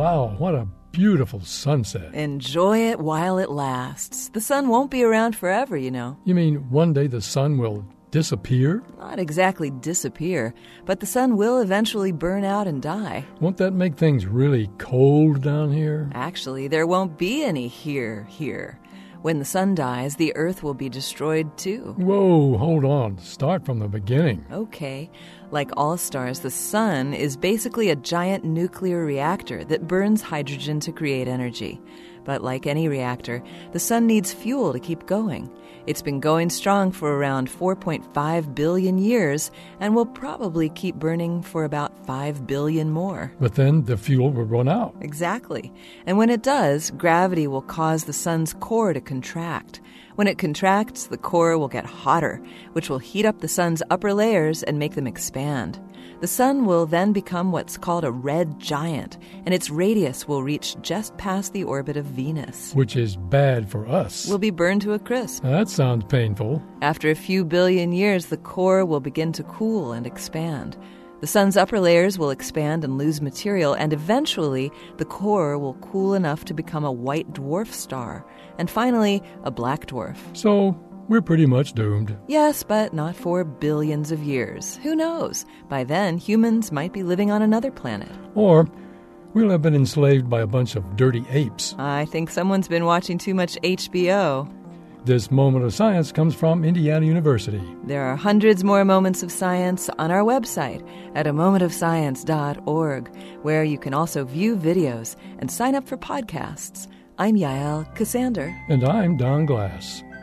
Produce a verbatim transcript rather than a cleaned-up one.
Wow, what a beautiful sunset. Enjoy it while it lasts. The sun won't be around forever, you know. You mean one day the sun will disappear? Not exactly disappear, but the sun will eventually burn out and die. Won't that make things really cold down here? Actually, there won't be any here here. When the sun dies, the earth will be destroyed too. Whoa, hold on. Start from the beginning. Okay. Like all stars, the sun is basically a giant nuclear reactor that burns hydrogen to create energy. But like any reactor, the sun needs fuel to keep going. It's been going strong for around four point five billion years and will probably keep burning for about five billion more. But then the fuel will run out. Exactly. And when it does, gravity will cause the sun's core to contract. When it contracts, the core will get hotter, which will heat up the sun's upper layers and make them expand. The sun will then become what's called a red giant, and its radius will reach just past the orbit of Venus. Which is bad for us. We'll be burned to a crisp. Now, that sounds painful. After a few billion years, the core will begin to cool and expand. The sun's upper layers will expand and lose material, and eventually the core will cool enough to become a white dwarf star, and finally a black dwarf. So we're pretty much doomed. Yes, but not for billions of years. Who knows? By then, humans might be living on another planet. Or we'll have been enslaved by a bunch of dirty apes. I think someone's been watching too much H B O. This Moment of Science comes from Indiana University. There are hundreds more moments of science on our website at a moment of science dot org, where you can also view videos and sign up for podcasts. I'm Yael Cassander. And I'm Don Glass.